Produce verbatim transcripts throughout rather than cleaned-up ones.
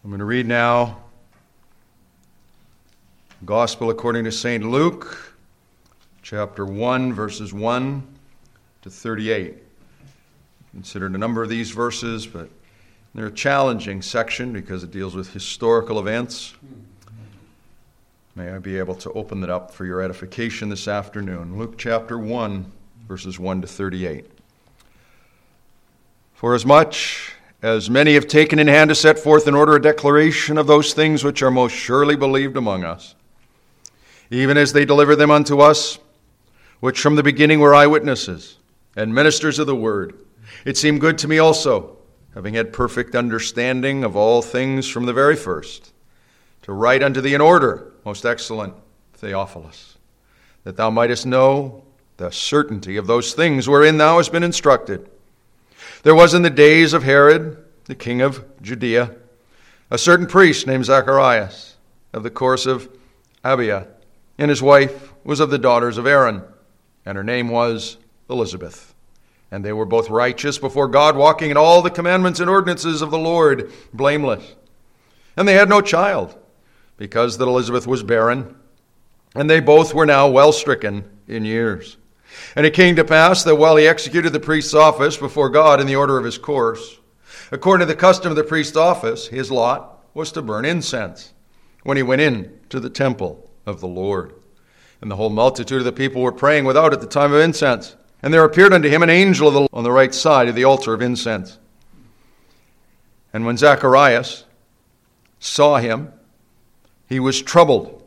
I'm going to read now Gospel according to Saint Luke, chapter one, verses one to thirty-eight. Considered a number of these verses, but they're a challenging section because it deals with historical events. May I be able to open it up for your edification this afternoon. Luke chapter one, verses one to thirty-eight. Forasmuch as many have taken in hand to set forth in order a declaration of those things which are most surely believed among us, even as they deliver them unto us, which from the beginning were eyewitnesses and ministers of the word, it seemed good to me also, having had perfect understanding of all things from the very first, to write unto thee in order, most excellent Theophilus, that thou mightest know the certainty of those things wherein thou hast been instructed. There was in the days of Herod, the king of Judea, a certain priest named Zacharias, of the course of Abia, and his wife was of the daughters of Aaron, and her name was Elizabeth. And they were both righteous before God, walking in all the commandments and ordinances of the Lord, blameless. And they had no child, because that Elizabeth was barren, and they both were now well stricken in years. And it came to pass that while he executed the priest's office before God in the order of his course, according to the custom of the priest's office, his lot was to burn incense when he went in to the temple of the Lord. And the whole multitude of the people were praying without at the time of incense. And there appeared unto him an angel of the Lord on the right side of the altar of incense. And when Zacharias saw him, he was troubled,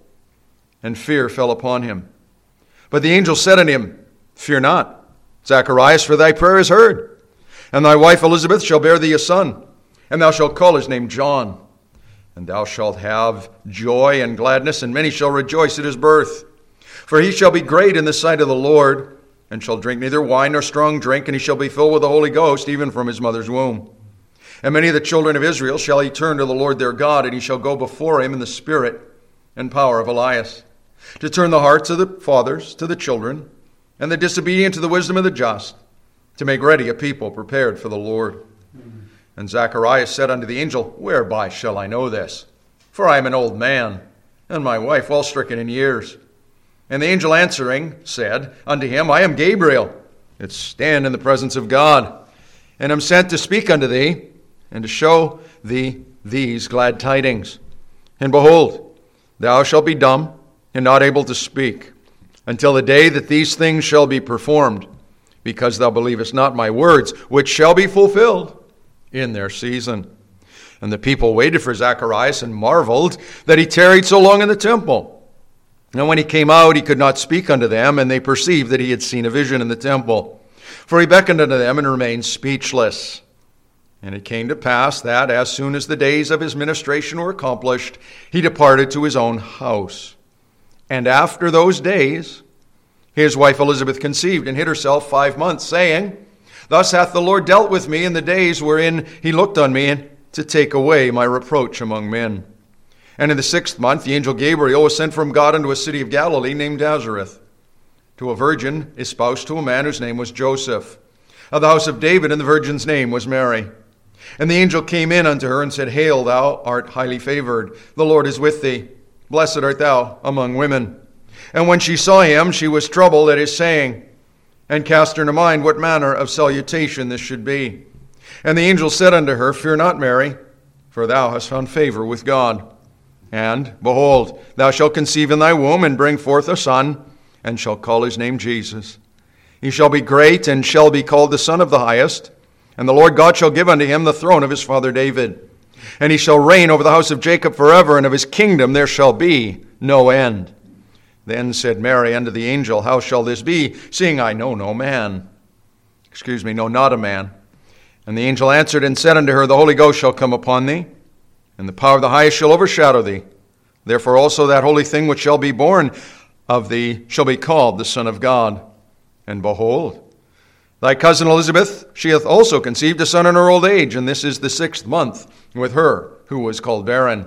and fear fell upon him. But the angel said unto him, Fear not, Zacharias, for thy prayer is heard. And thy wife Elizabeth shall bear thee a son, and thou shalt call his name John. And thou shalt have joy and gladness, and many shall rejoice at his birth. For he shall be great in the sight of the Lord, and shall drink neither wine nor strong drink, and he shall be filled with the Holy Ghost, even from his mother's womb. And many of the children of Israel shall he turn to the Lord their God, and he shall go before him in the spirit and power of Elias, to turn the hearts of the fathers to the children, and the disobedient to the wisdom of the just, to make ready a people prepared for the Lord. Mm-hmm. And Zacharias said unto the angel, Whereby shall I know this? For I am an old man, and my wife well stricken in years. And the angel answering said unto him, I am Gabriel, that stand in the presence of God, and am sent to speak unto thee, and to show thee these glad tidings. And behold, thou shalt be dumb, and not able to speak, until the day that these things shall be performed, because thou believest not my words, which shall be fulfilled in their season. And the people waited for Zacharias and marveled that he tarried so long in the temple. And when he came out, he could not speak unto them, and they perceived that he had seen a vision in the temple. For he beckoned unto them and remained speechless. And it came to pass that, as soon as the days of his ministration were accomplished, he departed to his own house. And after those days, his wife Elizabeth conceived and hid herself five months, saying, Thus hath the Lord dealt with me in the days wherein he looked on me to take away my reproach among men. And in the sixth month, the angel Gabriel was sent from God unto a city of Galilee named Nazareth, to a virgin espoused to a man whose name was Joseph, of the house of David, and the virgin's name was Mary. And the angel came in unto her and said, Hail, thou art highly favored, the Lord is with thee. Blessed art thou among women. And when she saw him, she was troubled at his saying, and cast her in mind what manner of salutation this should be. And the angel said unto her, Fear not, Mary, for thou hast found favor with God. And, behold, thou shalt conceive in thy womb, and bring forth a son, and shalt call his name Jesus. He shall be great, and shall be called the Son of the Highest. And the Lord God shall give unto him the throne of his father David. And he shall reign over the house of Jacob forever, and of his kingdom there shall be no end. Then said Mary unto the angel, How shall this be, seeing I know no man? Excuse me, no, not a man. And the angel answered and said unto her, The Holy Ghost shall come upon thee, and the power of the highest shall overshadow thee. Therefore also that holy thing which shall be born of thee shall be called the Son of God. And behold, thy cousin Elizabeth, she hath also conceived a son in her old age, and this is the sixth month with her who was called barren.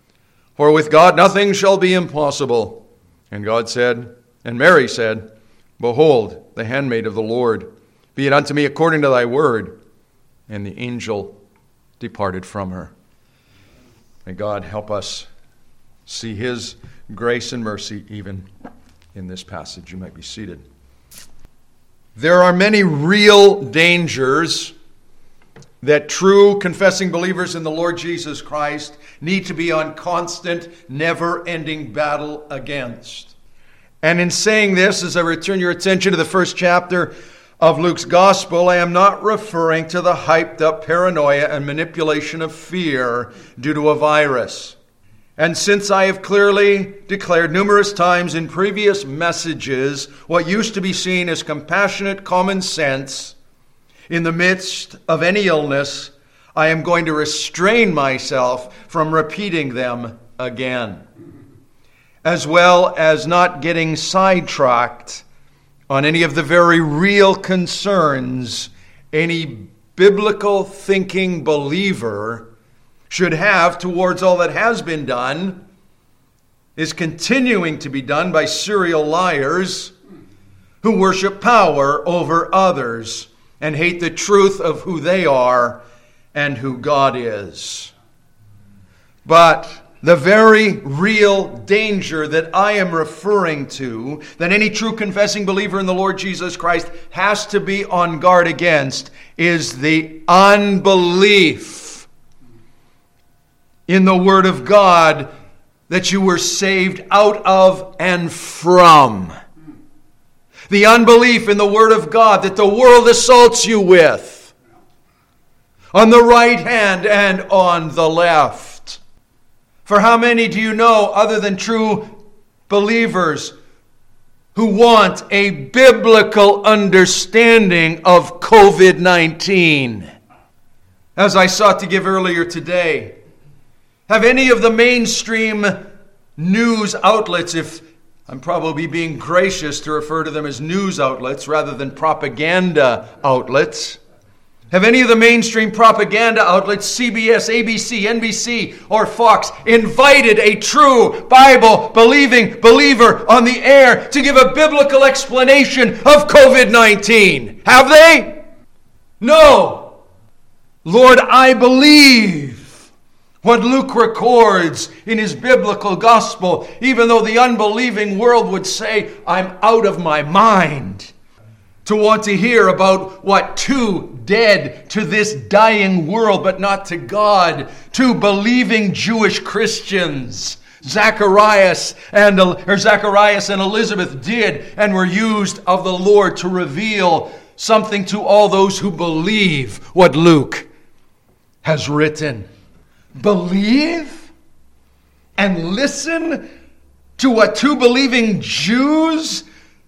For with God nothing shall be impossible. And God said, and Mary said, Behold, the handmaid of the Lord, be it unto me according to thy word. And the angel departed from her. May God help us see his grace and mercy even in this passage. You might be seated. There are many real dangers that true confessing believers in the Lord Jesus Christ need to be on constant, never-ending battle against. And in saying this, as I return your attention to the first chapter of Luke's Gospel, I am not referring to the hyped-up paranoia and manipulation of fear due to a virus. And since I have clearly declared numerous times in previous messages what used to be seen as compassionate common sense in the midst of any illness, I am going to restrain myself from repeating them again, as well as not getting sidetracked on any of the very real concerns any biblical thinking believer should have towards all that has been done, is continuing to be done by serial liars who worship power over others and hate the truth of who they are and who God is. But the very real danger that I am referring to, that any true confessing believer in the Lord Jesus Christ has to be on guard against, is the unbelief in the Word of God that you were saved out of and from. The unbelief in the Word of God that the world assaults you with, on the right hand and on the left. For how many do you know, other than true believers, who want a biblical understanding of covid nineteen? As I sought to give earlier today, have any of the mainstream news outlets, if I'm probably being gracious to refer to them as news outlets rather than propaganda outlets, have any of the mainstream propaganda outlets, C B S, A B C, N B C, or Fox, invited a true Bible-believing believer on the air to give a biblical explanation of covid nineteen? Have they? No. Lord, I believe what Luke records in his biblical gospel, even though the unbelieving world would say, I'm out of my mind to want to hear about what two dead to this dying world, but not to God, two believing Jewish Christians, Zacharias and, or Zacharias and Elizabeth, did and were used of the Lord to reveal something to all those who believe what Luke has written. Believe and listen to what two believing Jews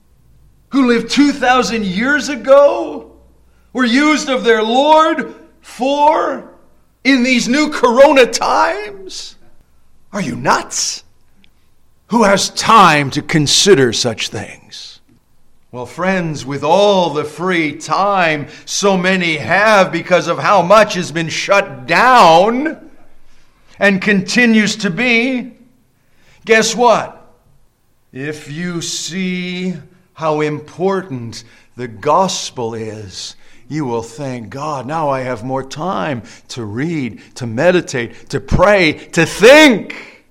who lived two thousand years ago were used of their Lord for in these new corona times? Are you nuts? Who has time to consider such things? Well, friends, with all the free time so many have because of how much has been shut down and continues to be, guess what? If you see how important the gospel is, you will thank God. Now I have more time to read, to meditate, to pray, to think.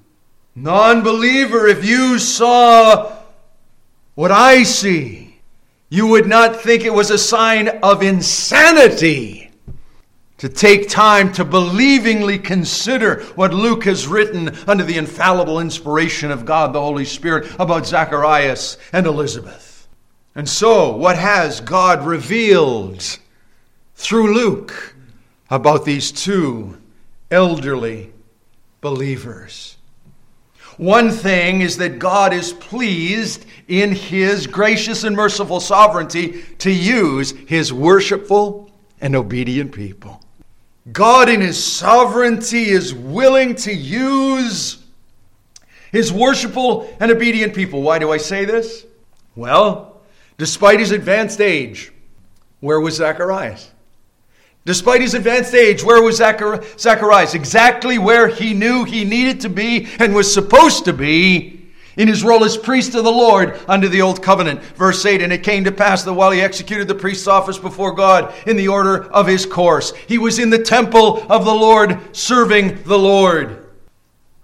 Non-believer, if you saw what I see, you would not think it was a sign of insanity to take time to believingly consider what Luke has written under the infallible inspiration of God, the Holy Spirit, about Zacharias and Elizabeth. And so, what has God revealed through Luke about these two elderly believers? One thing is that God is pleased in His gracious and merciful sovereignty to use His worshipful and obedient people. God in His sovereignty is willing to use His worshipful and obedient people. Why do I say this? Well, despite his advanced age, where was Zacharias? Despite his advanced age, where was Zachar- Zacharias? Exactly where he knew he needed to be and was supposed to be in his role as priest of the Lord under the Old Covenant. Verse eight, and it came to pass that while he executed the priest's office before God in the order of his course, he was in the temple of the Lord serving the Lord.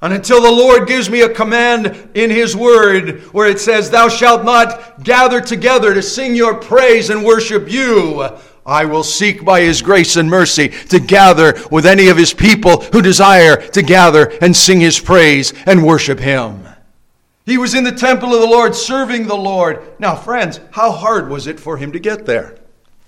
And until the Lord gives me a command in His Word where it says, thou shalt not gather together to sing your praise and worship you, I will seek by His grace and mercy to gather with any of His people who desire to gather and sing His praise and worship Him. He was in the temple of the Lord, serving the Lord. Now, friends, how hard was it for him to get there?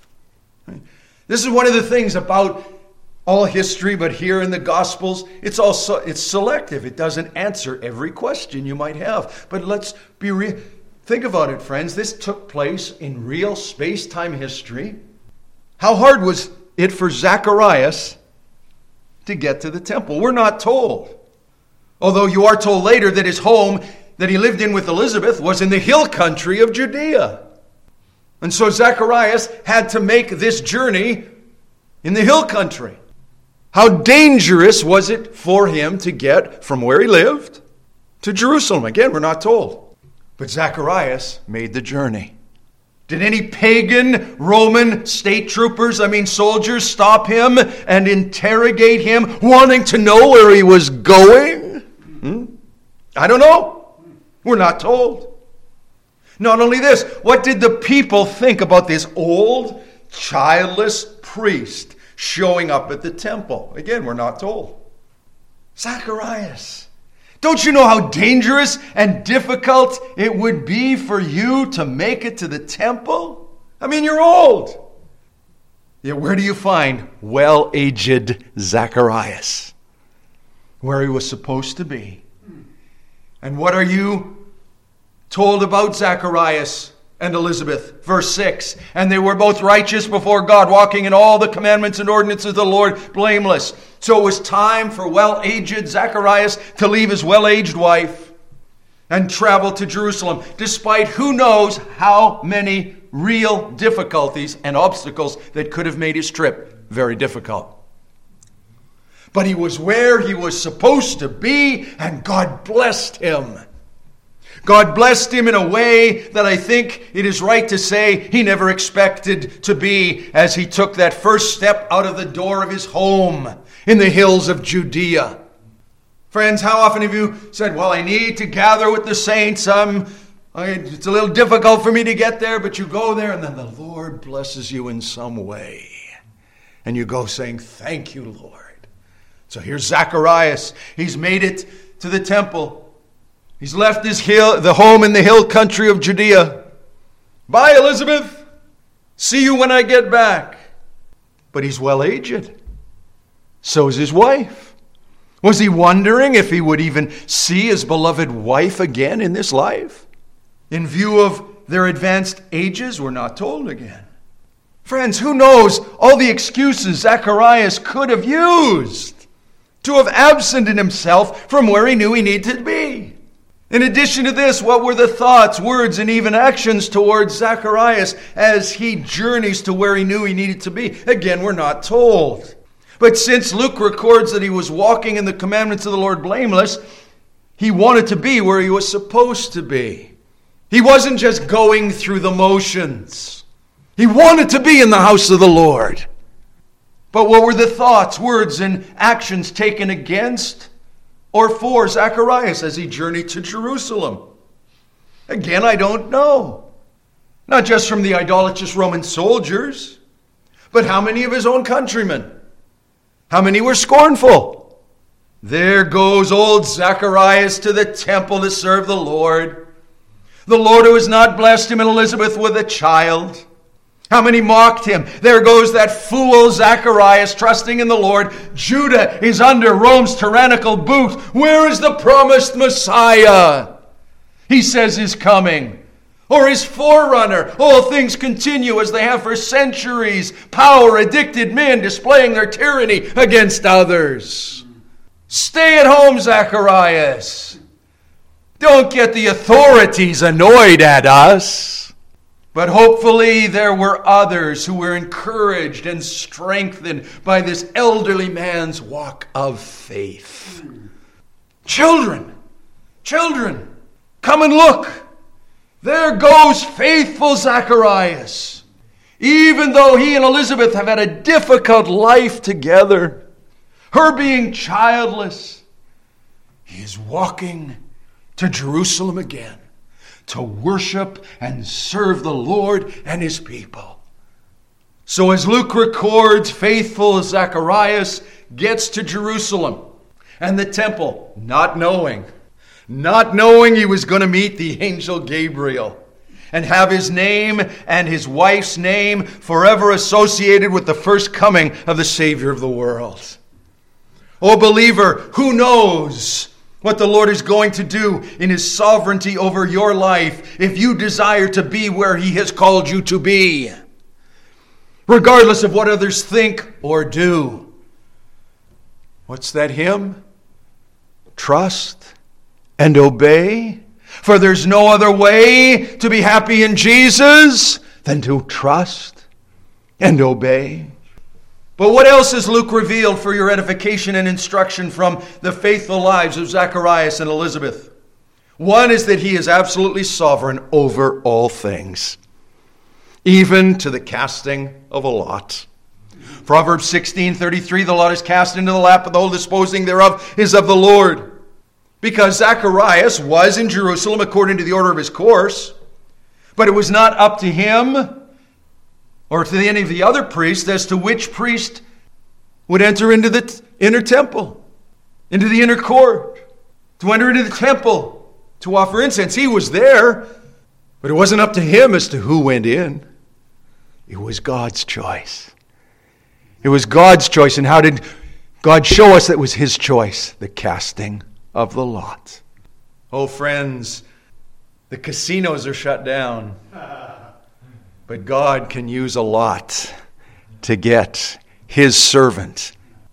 This is one of the things about all history, but here in the Gospels, it's also it's selective. It doesn't answer every question you might have. But let's be real. Think about it, friends. This took place in real space-time history. How hard was it for Zacharias to get to the temple? We're not told. Although you are told later that his home that he lived in with Elizabeth was in the hill country of Judea. And so Zacharias had to make this journey in the hill country. How dangerous was it for him to get from where he lived to Jerusalem? Again, we're not told. But Zacharias made the journey. Did any pagan Roman state troopers, I mean soldiers, stop him and interrogate him, wanting to know where he was going? Hmm? I don't know. We're not told. Not only this, what did the people think about this old, childless priest showing up at the temple? Again, we're not told. Zacharias, don't you know how dangerous and difficult it would be for you to make it to the temple? I mean, you're old. Yet where do you find well-aged Zacharias? Where he was supposed to be. And what are you told about Zacharias and Elizabeth? Verse six, and they were both righteous before God, walking in all the commandments and ordinances of the Lord, blameless. So it was time for well-aged Zacharias to leave his well-aged wife and travel to Jerusalem, despite who knows how many real difficulties and obstacles that could have made his trip very difficult. But he was where he was supposed to be, and God blessed him. God blessed him in a way that I think it is right to say he never expected to be as he took that first step out of the door of his home in the hills of Judea. Friends, how often have you said, well, I need to gather with the saints. I'm, I, it's a little difficult for me to get there, but you go there and then the Lord blesses you in some way. And you go saying, thank you, Lord. So here's Zacharias. He's made it to the temple. He's left his hill, the home in the hill country of Judea. Bye, Elizabeth. See you when I get back. But he's well-aged. So is his wife. Was he wondering if he would even see his beloved wife again in this life? In view of their advanced ages, we're not told again. Friends, who knows all the excuses Zacharias could have used to have absented himself from where he knew he needed to be. In addition to this, what were the thoughts, words, and even actions towards Zacharias as he journeys to where he knew he needed to be? Again, we're not told. But since Luke records that he was walking in the commandments of the Lord blameless, he wanted to be where he was supposed to be. He wasn't just going through the motions. He wanted to be in the house of the Lord. But what were the thoughts, words, and actions taken against or for Zacharias as he journeyed to Jerusalem? Again, I don't know. Not just from the idolatrous Roman soldiers, but how many of his own countrymen? How many were scornful? There goes old Zacharias to the temple to serve the Lord. The Lord who has not blessed him and Elizabeth with a child. How many mocked him? There goes that fool Zacharias trusting in the Lord. Judah is under Rome's tyrannical boot. Where is the promised Messiah? He says is coming. Or his forerunner. All things continue as they have for centuries. Power-addicted men displaying their tyranny against others. Stay at home, Zacharias. Don't get the authorities annoyed at us. But hopefully there were others who were encouraged and strengthened by this elderly man's walk of faith. Children, children, come and look. There goes faithful Zacharias. Even though he and Elizabeth have had a difficult life together, her being childless, he is walking to Jerusalem again to worship and serve the Lord and his people. So as Luke records, faithful Zacharias gets to Jerusalem and the temple, not knowing, not knowing he was going to meet the angel Gabriel and have his name and his wife's name forever associated with the first coming of the Savior of the world. Oh, believer, who knows what the Lord is going to do in his sovereignty over your life if you desire to be where he has called you to be, regardless of what others think or do. What's that hymn? Trust and obey, for there's no other way to be happy in Jesus than to trust and obey. But what else has Luke revealed for your edification and instruction from the faithful lives of Zacharias and Elizabeth? One is that he is absolutely sovereign over all things, even to the casting of a lot. Proverbs sixteen thirty-three, the lot is cast into the lap, but the whole disposing thereof is of the Lord. Because Zacharias was in Jerusalem according to the order of his course, but it was not up to him or to any of the other priests as to which priest would enter into the t- inner temple, into the inner court, to enter into the temple, to offer incense. He was there, but it wasn't up to him as to who went in. It was God's choice. It was God's choice. And how did God show us that it was his choice? The casting of the lot. Oh, friends, the casinos are shut down. But God can use a lot to get his servant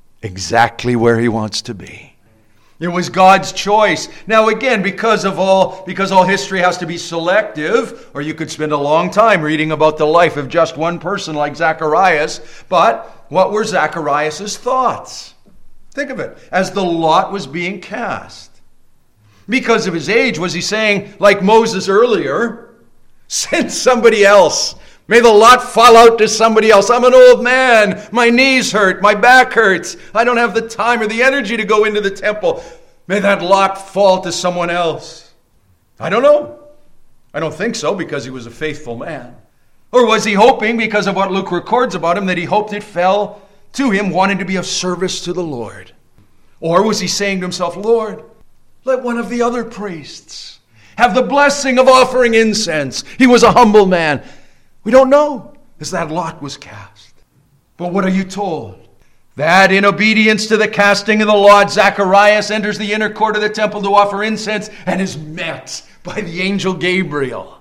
exactly where he wants to be. It was God's choice. Now again, because of all, because all history has to be selective, or you could spend a long time reading about the life of just one person like Zacharias. But what were Zacharias' thoughts? Think of it. As the lot was being cast. Because of his age, was he saying, like Moses earlier, send somebody else. May the lot fall out to somebody else. I'm an old man. My knees hurt. My back hurts. I don't have the time or the energy to go into the temple. May that lot fall to someone else. I don't know. I don't think so, because he was a faithful man. Or was he hoping, because of what Luke records about him, that he hoped it fell to him, wanting to be of service to the Lord? Or was he saying to himself, Lord, let one of the other priests have the blessing of offering incense. He was a humble man. We don't know, as that lot was cast. But what are you told? That in obedience to the casting of the lot, Zacharias enters the inner court of the temple to offer incense and is met by the angel Gabriel.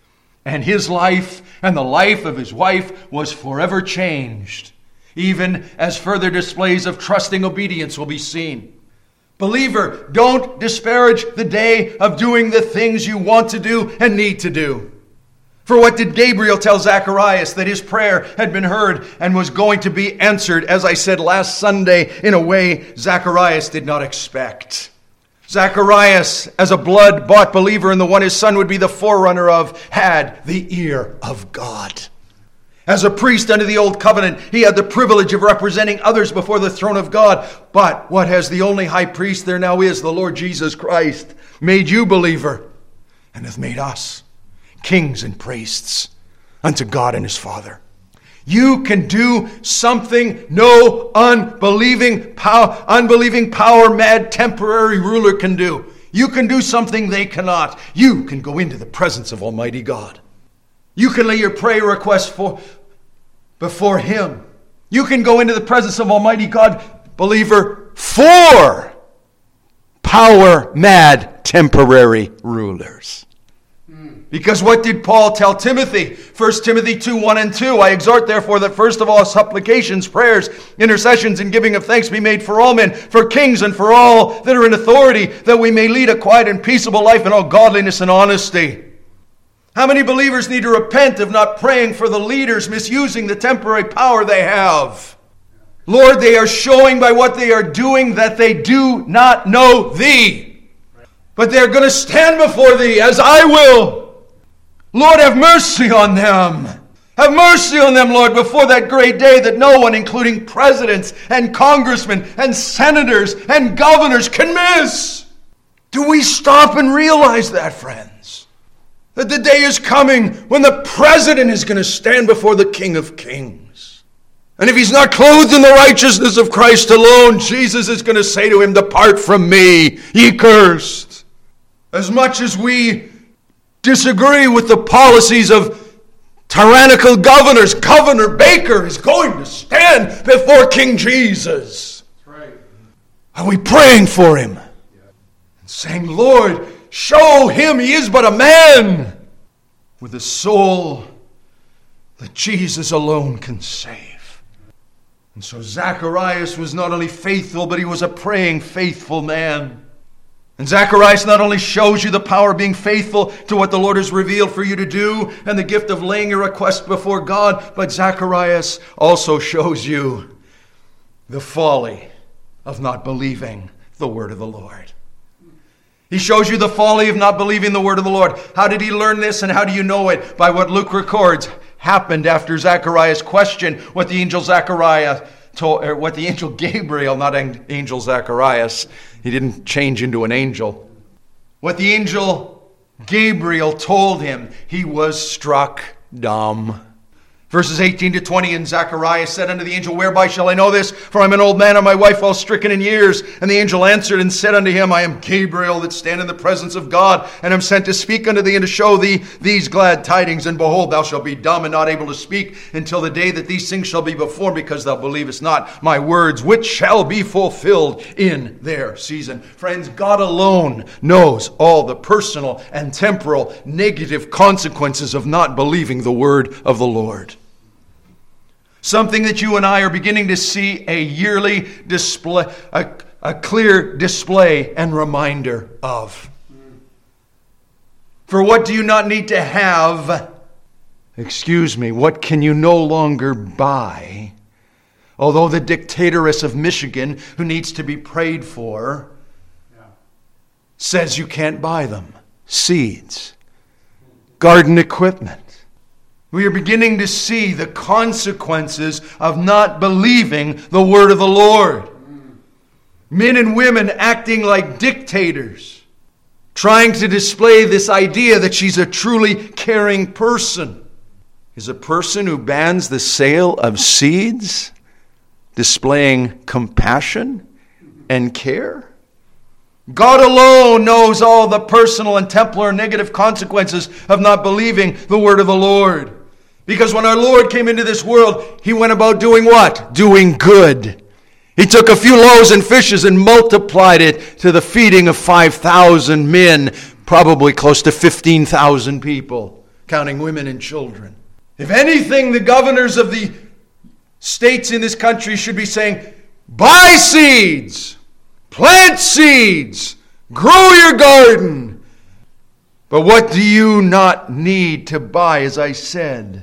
And his life and the life of his wife was forever changed, even as further displays of trusting obedience will be seen. Believer, don't disparage the day of doing the things you want to do and need to do. For what did Gabriel tell Zacharias? That his prayer had been heard and was going to be answered, as I said last Sunday, in a way Zacharias did not expect. Zacharias, as a blood-bought believer in the one his son would be the forerunner of, had the ear of God. As a priest under the old covenant, he had the privilege of representing others before the throne of God. But what has the only high priest there now is, the Lord Jesus Christ, made you, believer, and hath made us kings and priests unto God and his Father. You can do something no unbelieving power, unbelieving power mad temporary ruler can do. You can do something they cannot. You can go into the presence of Almighty God. You can lay your prayer request for, before him. You can go into the presence of Almighty God, believer, for power mad temporary rulers. Because what did Paul tell Timothy? First Timothy two, one and two. I exhort therefore that first of all supplications, prayers, intercessions, and giving of thanks be made for all men, for kings and for all that are in authority, that we may lead a quiet and peaceable life in all godliness and honesty. How many believers need to repent of not praying for the leaders misusing the temporary power they have? Lord, they are showing by what they are doing that they do not know thee. But they are going to stand before thee as I will. Lord, have mercy on them. Have mercy on them, Lord, before that great day that no one, including presidents and congressmen and senators and governors, can miss. Do we stop and realize that, friends? That the day is coming when the president is going to stand before the King of Kings. And if he's not clothed in the righteousness of Christ alone, Jesus is going to say to him, "Depart from me, ye cursed." As much as we disagree with the policies of tyrannical governors, Governor Baker is going to stand before King Jesus. That's right. Are we praying for him? Yeah. And saying, "Lord, show him he is but a man with a soul that Jesus alone can save." And so Zacharias was not only faithful, but he was a praying, faithful man. And Zacharias not only shows you the power of being faithful to what the Lord has revealed for you to do and the gift of laying your request before God, but Zacharias also shows you the folly of not believing the word of the Lord. He shows you the folly of not believing the word of the Lord. How did he learn this, and how do you know it? By what Luke records happened after Zacharias' question, what the angel Zachariah told, or what the angel Gabriel, not angel Zacharias, he didn't change into an angel. What the angel Gabriel told him, he was struck dumb. Verses eighteen to twenty, and Zacharias said unto the angel, "Whereby shall I know this? For I am an old man, and my wife well stricken in years." And the angel answered and said unto him, "I am Gabriel, that stand in the presence of God, and am sent to speak unto thee, and to show thee these glad tidings. And behold, thou shalt be dumb and not able to speak until the day that these things shall be performed, because thou believest not my words, which shall be fulfilled in their season." Friends, God alone knows all the personal and temporal negative consequences of not believing the word of the Lord. Something that you and I are beginning to see a yearly display, a, a clear display and reminder of. For what do you not need to have? Excuse me, what can you no longer buy? Although the dictatoress of Michigan, who needs to be prayed for, yeah. says you can't buy them. Seeds, garden equipment. We are beginning to see the consequences of not believing the word of the Lord. Men and women acting like dictators, trying to display this idea that she's a truly caring person. Is a person who bans the sale of seeds displaying compassion and care? God alone knows all the personal and temporal negative consequences of not believing the word of the Lord. Because when our Lord came into this world, he went about doing what? Doing good. He took a few loaves and fishes and multiplied it to the feeding of five thousand men, probably close to fifteen thousand people, counting women and children. If anything, the governors of the states in this country should be saying, buy seeds, plant seeds, grow your garden. But what do you not need to buy, as I said?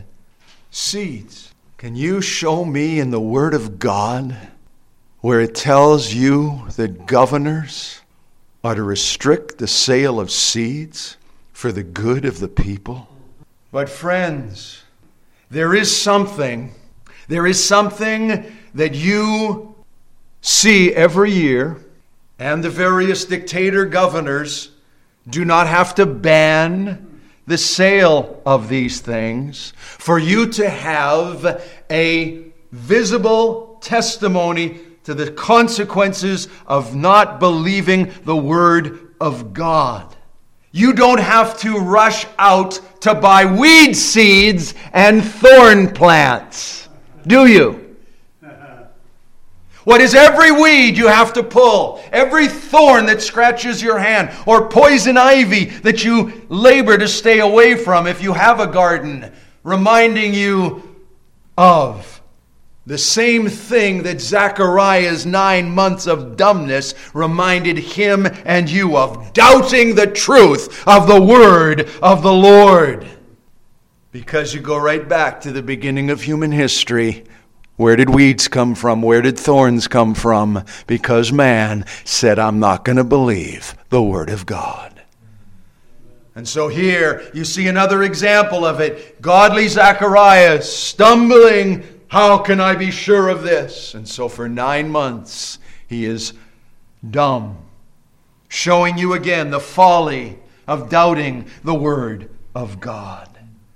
Seeds. Can you show me in the Word of God where it tells you that governors are to restrict the sale of seeds for the good of the people? But friends, there is something, there is something that you see every year, and the various dictator governors do not have to ban the sale of these things for you to have a visible testimony to the consequences of not believing the word of God. You don't have to rush out to buy weed seeds and thorn plants, do you? What is every weed you have to pull, every thorn that scratches your hand, or poison ivy that you labor to stay away from if you have a garden, reminding you of the same thing that Zachariah's nine months of dumbness reminded him and you of, doubting the truth of the word of the Lord. Because you go right back to the beginning of human history. Where did weeds come from? Where did thorns come from? Because man said, I'm not going to believe the word of God. And so here you see another example of it. Godly Zacharias stumbling. How can I be sure of this? And so for nine months he is dumb, showing you again the folly of doubting the Word of God.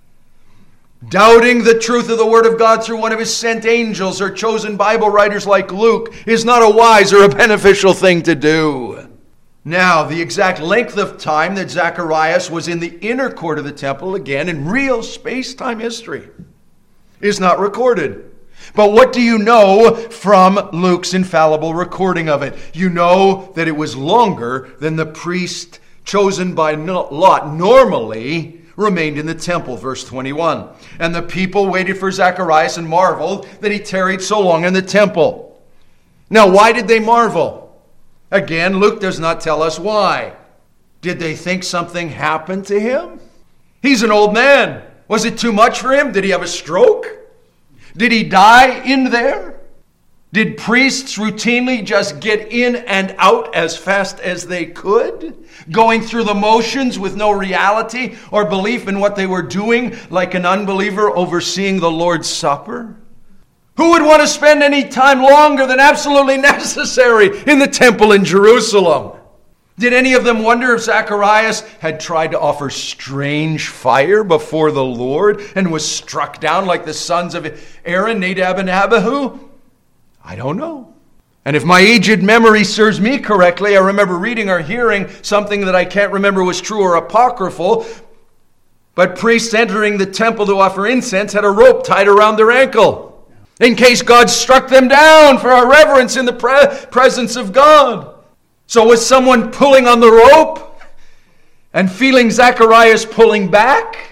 Doubting the truth of the Word of God through one of His sent angels or chosen Bible writers like Luke is not a wise or a beneficial thing to do. Now, the exact length of time that Zacharias was in the inner court of the temple, again, in real space-time history, is not recorded. But what do you know from Luke's infallible recording of it? You know that it was longer than the priest chosen by Lot normally remained in the temple, verse twenty-one. And the people waited for Zacharias and marveled that he tarried so long in the temple. Now, why did they marvel? Again, Luke does not tell us why. Did they think something happened to him? He's an old man. Was it too much for him? Did he have a stroke? Did he die in there? Did priests routinely just get in and out as fast as they could, going through the motions with no reality or belief in what they were doing, like an unbeliever overseeing the Lord's Supper? Who would want to spend any time longer than absolutely necessary in the temple in Jerusalem? Did any of them wonder if Zacharias had tried to offer strange fire before the Lord and was struck down like the sons of Aaron, Nadab and Abihu? I don't know. And if my aged memory serves me correctly, I remember reading or hearing something that I can't remember was true or apocryphal, but priests entering the temple to offer incense had a rope tied around their ankle, in case God struck them down for our reverence in the pre- presence of God. So was someone pulling on the rope and feeling Zacharias pulling back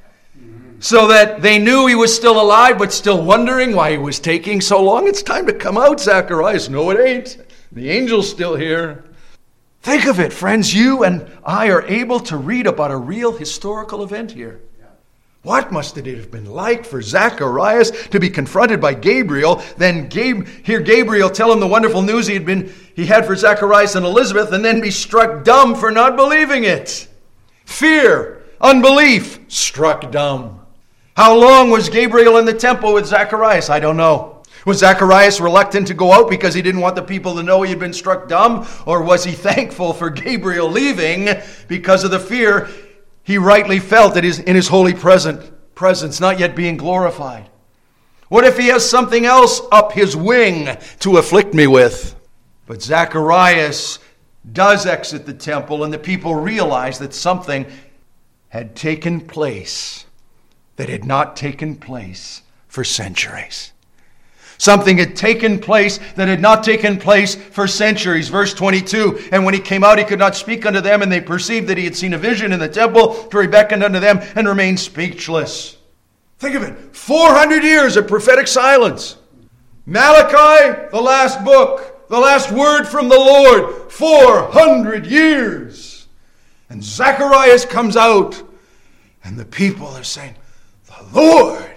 so that they knew he was still alive but still wondering why he was taking so long? It's time to come out, Zacharias. No, it ain't. The angel's still here. Think of it, friends. You and I are able to read about a real historical event here. What must it have been like for Zacharias to be confronted by Gabriel, then Gabe, hear Gabriel tell him the wonderful news he had been he had for Zacharias and Elizabeth, and then be struck dumb for not believing it? Fear, unbelief, struck dumb. How long was Gabriel in the temple with Zacharias? I don't know. Was Zacharias reluctant to go out because he didn't want the people to know he had been struck dumb? Or was he thankful for Gabriel leaving because of the fear he rightly felt that is in his holy present, presence, not yet being glorified? What if he has something else up his wing to afflict me with? But Zacharias does exit the temple, and the people realize that something had taken place that had not taken place for centuries. Something had taken place that had not taken place for centuries. Verse twenty-two, and when he came out, he could not speak unto them, and they perceived that he had seen a vision in the temple, for he beckoned unto them and remained speechless. Think of it. four hundred years of prophetic silence. Malachi, the last book, the last word from the Lord. four hundred years. And Zacharias comes out, and the people are saying, the Lord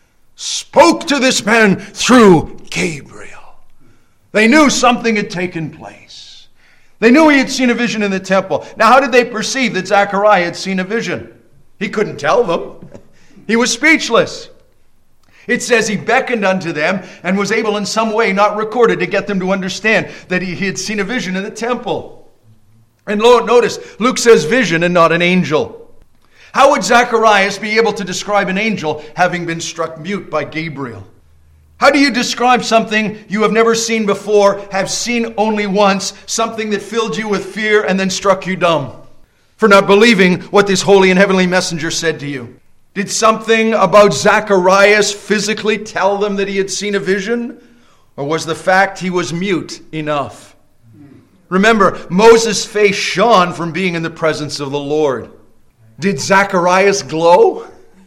spoke to this man through Gabriel. They knew something had taken place. They knew he had seen a vision in the temple. Now, how did they perceive that Zechariah had seen a vision? He couldn't tell them. He was speechless. It says he beckoned unto them and was able in some way, not recorded, to get them to understand that he, he had seen a vision in the temple. And Lord, notice, Luke says vision and not an angel. How would Zacharias be able to describe an angel having been struck mute by Gabriel? How do you describe something you have never seen before, have seen only once, something that filled you with fear and then struck you dumb for not believing what this holy and heavenly messenger said to you? Did something about Zacharias physically tell them that he had seen a vision? Or was the fact he was mute enough? Remember, Moses' face shone from being in the presence of the Lord. Did Zacharias glow?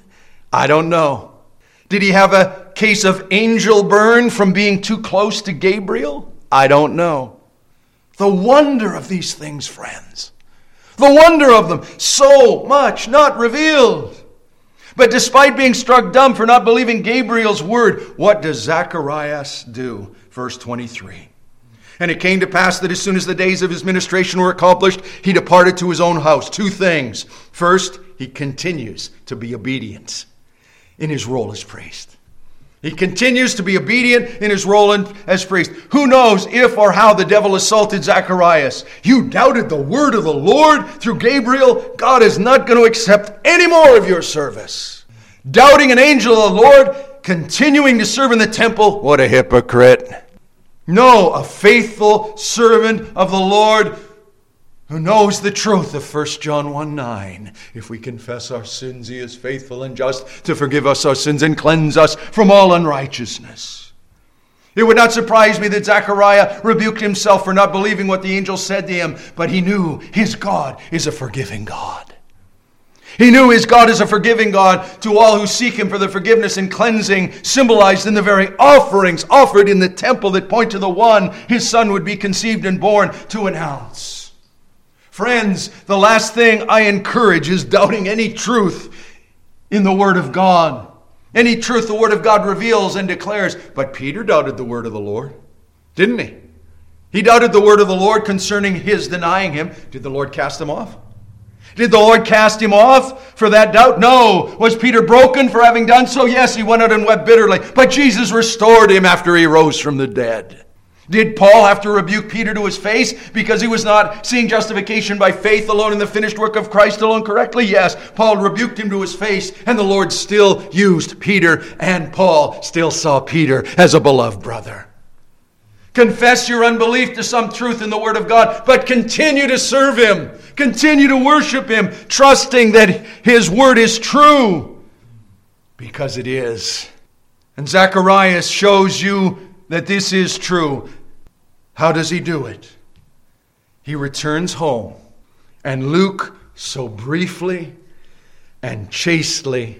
I don't know. Did he have a case of angel burn from being too close to Gabriel? I don't know. The wonder of these things, friends. The wonder of them. So much not revealed. But despite being struck dumb for not believing Gabriel's word, what does Zacharias do? Verse twenty-three. And it came to pass that as soon as the days of his ministration were accomplished, he departed to his own house. Two things. First, he continues to be obedient in his role as priest. He continues to be obedient in his role as priest. Who knows if or how the devil assaulted Zacharias? You doubted the word of the Lord through Gabriel? God is not going to accept any more of your service. Doubting an angel of the Lord, continuing to serve in the temple? What a hypocrite. No, a faithful servant of the Lord who knows the truth of First John one nine. If we confess our sins, he is faithful and just to forgive us our sins and cleanse us from all unrighteousness. It would not surprise me that Zechariah rebuked himself for not believing what the angel said to him, but he knew his God is a forgiving God. He knew his God is a forgiving God to all who seek him for the forgiveness and cleansing symbolized in the very offerings offered in the temple that point to the one his son would be conceived and born to announce. Friends, the last thing I encourage is doubting any truth in the Word of God. Any truth the Word of God reveals and declares. But Peter doubted the Word of the Lord, didn't he? He doubted the Word of the Lord concerning his denying him. Did the Lord cast him off? Did the Lord cast him off for that doubt? No. Was Peter broken for having done so? Yes, he went out and wept bitterly. But Jesus restored him after he rose from the dead. Did Paul have to rebuke Peter to his face because he was not seeing justification by faith alone in the finished work of Christ alone correctly? Yes, Paul rebuked him to his face, and the Lord still used Peter, and Paul still saw Peter as a beloved brother. Confess your unbelief to some truth in the Word of God, but continue to serve him. Continue to worship him, trusting that his Word is true, because it is. And Zacharias shows you that this is true. How does he do it? He returns home, and Luke so briefly and chastely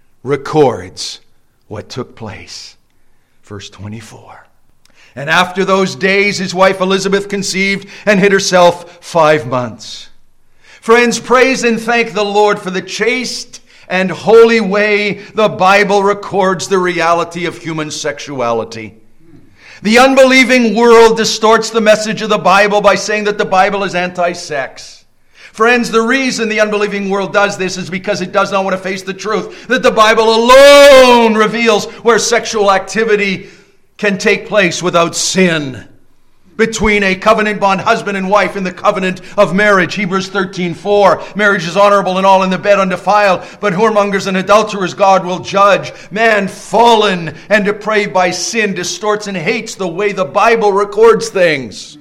records what took place. Verse twenty-four. And after those days his wife Elizabeth conceived and hid herself five months. Friends, praise and thank the Lord for the chaste and holy way the Bible records the reality of human sexuality. The unbelieving world distorts the message of the Bible by saying that the Bible is anti-sex. Friends, the reason the unbelieving world does this is because it does not want to face the truth that the Bible alone reveals where sexual activity can take place without sin. Between a covenant bond husband and wife in the covenant of marriage. Hebrews thirteen four. Marriage is honorable and all in the bed undefiled, but whoremongers and adulterers God will judge. Man fallen and depraved by sin distorts and hates the way the Bible records things.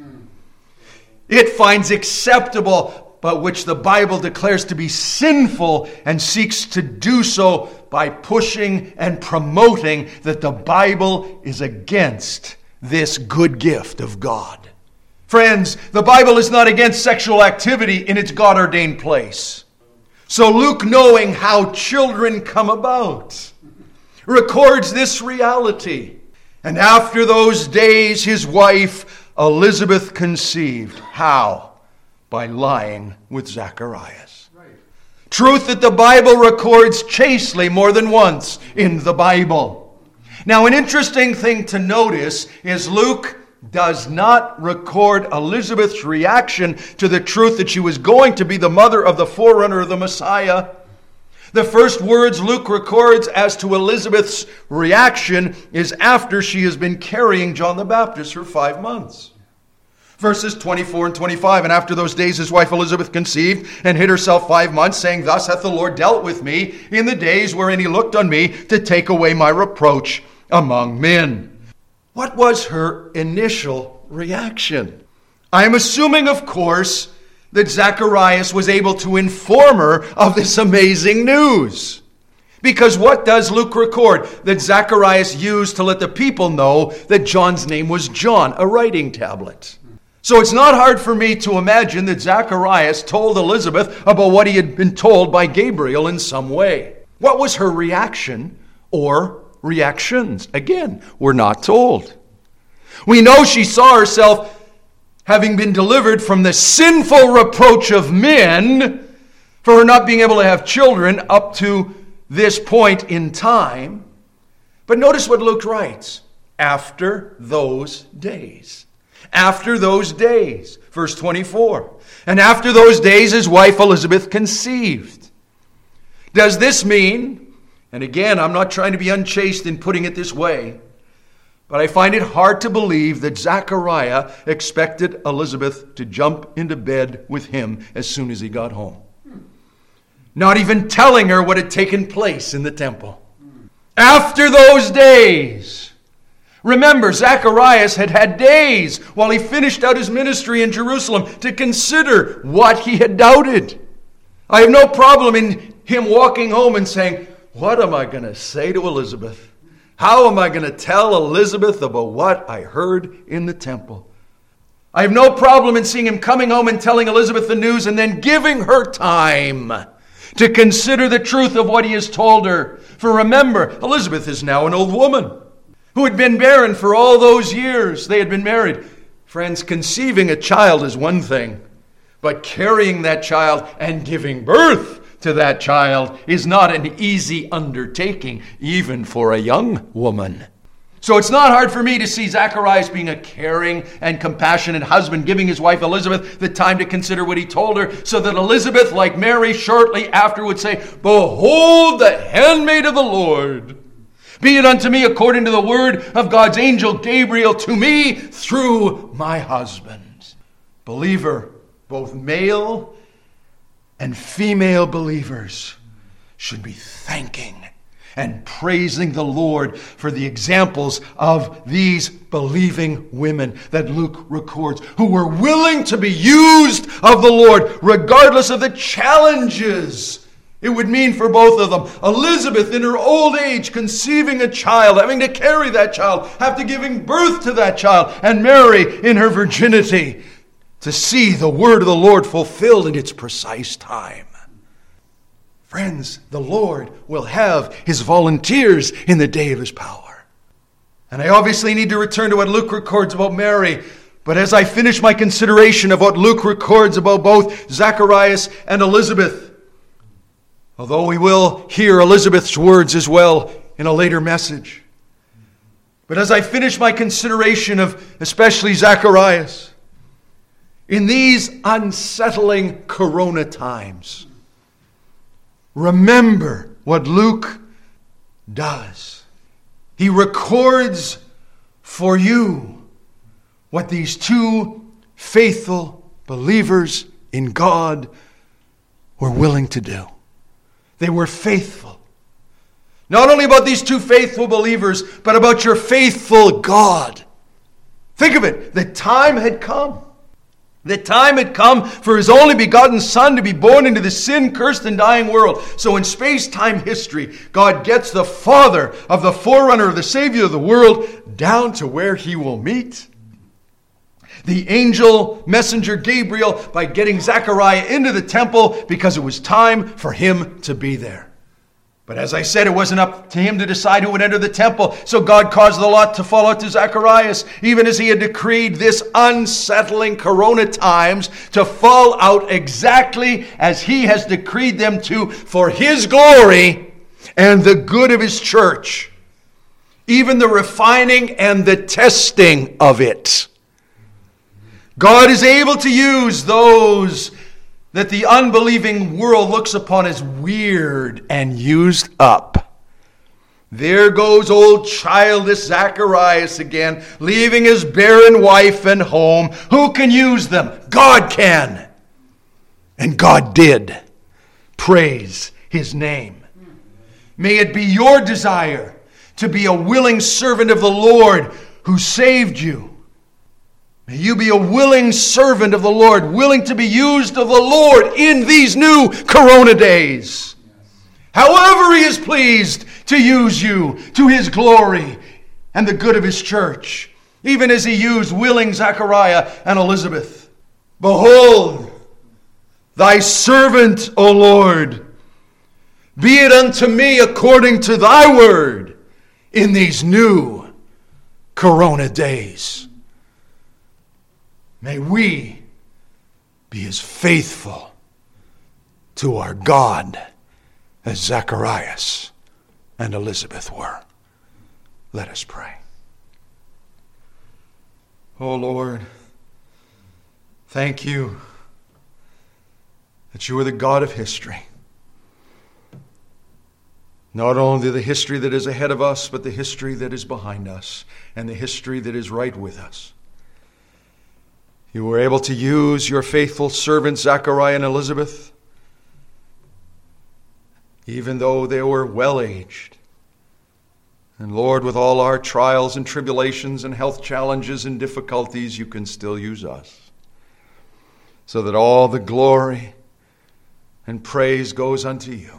It finds acceptable, but which the Bible declares to be sinful and seeks to do so by pushing and promoting that the Bible is against this good gift of God. Friends, the Bible is not against sexual activity in its God-ordained place. So Luke, knowing how children come about, records this reality. And after those days, his wife Elizabeth conceived. How? By lying with Zacharias. Right. Truth that the Bible records chastely more than once in the Bible. Now, an interesting thing to notice is Luke does not record Elizabeth's reaction to the truth that she was going to be the mother of the forerunner of the Messiah. The first words Luke records as to Elizabeth's reaction is after she has been carrying John the Baptist for five months. Verses twenty-four and twenty-five, and after those days his wife Elizabeth conceived and hid herself five months, saying, Thus hath the Lord dealt with me in the days wherein he looked on me to take away my reproach among men. What was her initial reaction? I am assuming, of course, that Zacharias was able to inform her of this amazing news. Because what does Luke record? That Zacharias used to let the people know that John's name was John, a writing tablet. So it's not hard for me to imagine that Zacharias told Elizabeth about what he had been told by Gabriel in some way. What was her reaction or reactions? Again, we're not told. We know she saw herself having been delivered from the sinful reproach of men for her not being able to have children up to this point in time. But notice what Luke writes. After those days. After those days. Verse twenty-four. And after those days his wife Elizabeth conceived. Does this mean, And again, I'm not trying to be unchaste in putting it this way, but I find it hard to believe that Zechariah expected Elizabeth to jump into bed with him as soon as he got home. Not even telling her what had taken place in the temple. After those days, remember, Zacharias had had days while he finished out his ministry in Jerusalem to consider what he had doubted. I have no problem in him walking home and saying, what am I going to say to Elizabeth? How am I going to tell Elizabeth about what I heard in the temple? I have no problem in seeing him coming home and telling Elizabeth the news and then giving her time to consider the truth of what he has told her. For remember, Elizabeth is now an old woman who had been barren for all those years they had been married. Friends, conceiving a child is one thing, but carrying that child and giving birth to that child is not an easy undertaking, even for a young woman. So it's not hard for me to see Zacharias being a caring and compassionate husband, giving his wife Elizabeth the time to consider what he told her, so that Elizabeth, like Mary, shortly after would say, behold the handmaid of the Lord. Be it unto me according to the word of God's angel Gabriel to me through my husband. Believer, both male and female believers should be thanking and praising the Lord for the examples of these believing women that Luke records, who were willing to be used of the Lord regardless of the challenges it would mean for both of them. Elizabeth in her old age conceiving a child, having to carry that child, after giving birth to that child, and Mary in her virginity, to see the word of the Lord fulfilled in its precise time. Friends, the Lord will have his volunteers in the day of his power. And I obviously need to return to what Luke records about Mary. But as I finish my consideration of what Luke records about both Zacharias and Elizabeth, although we will hear Elizabeth's words as well in a later message, but as I finish my consideration of especially Zacharias, in these unsettling corona times, remember what Luke does. He records for you what these two faithful believers in God were willing to do. They were faithful. Not only about these two faithful believers, but about your faithful God. Think of it. The time had come. The time had come for his only begotten Son to be born into the sin-cursed and dying world. So in space-time history, God gets the Father of the forerunner of the Savior of the world down to where he will meet the angel messenger Gabriel by getting Zechariah into the temple because it was time for him to be there. But as I said, it wasn't up to him to decide who would enter the temple. So God caused the lot to fall out to Zacharias, even as he had decreed this unsettling corona times to fall out exactly as he has decreed them to for his glory and the good of his church. Even the refining and the testing of it. God is able to use those that the unbelieving world looks upon as weird and used up. There goes old childish Zacharias again, leaving his barren wife and home. Who can use them? God can. And God did. Praise his name. May it be your desire to be a willing servant of the Lord who saved you. May you be a willing servant of the Lord, willing to be used of the Lord in these new corona days. However he is pleased to use you to his glory and the good of his church, even as he used willing Zechariah and Elizabeth. Behold, thy servant, O Lord, be it unto me according to thy word in these new corona days. May we be as faithful to our God as Zacharias and Elizabeth were. Let us pray. Oh Lord, thank you that you are the God of history. Not only the history that is ahead of us, but the history that is behind us and the history that is right with us. You were able to use your faithful servants, Zechariah and Elizabeth, even though they were well-aged. And Lord, with all our trials and tribulations and health challenges and difficulties, you can still use us. So that all the glory and praise goes unto you.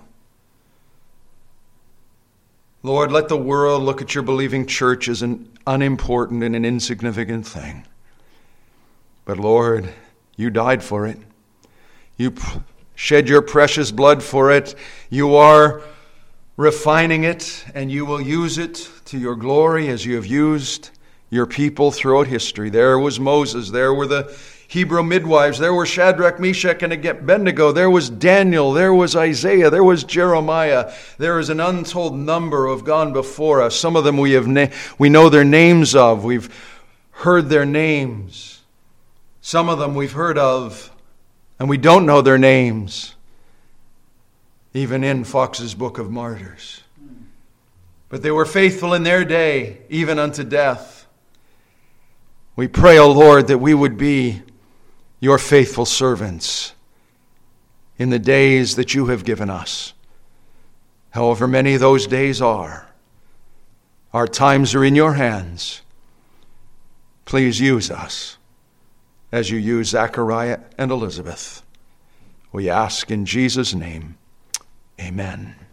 Lord, let the world look at your believing church as an unimportant and an insignificant thing. But Lord, you died for it. You shed your precious blood for it. You are refining it, and you will use it to your glory as you have used your people throughout history. There was Moses. There were the Hebrew midwives. There were Shadrach, Meshach, and Abednego. There was Daniel. There was Isaiah. There was Jeremiah. There is an untold number who have gone before us. Some of them we have na- we know their names of. We've heard their names. Some of them we've heard of, and we don't know their names, even in Fox's Book of Martyrs. But they were faithful in their day, even unto death. We pray, O Lord, that we would be your faithful servants in the days that you have given us. However many those days are, our times are in your hands. Please use us as you use Zechariah and Elizabeth. We ask in Jesus' name, amen.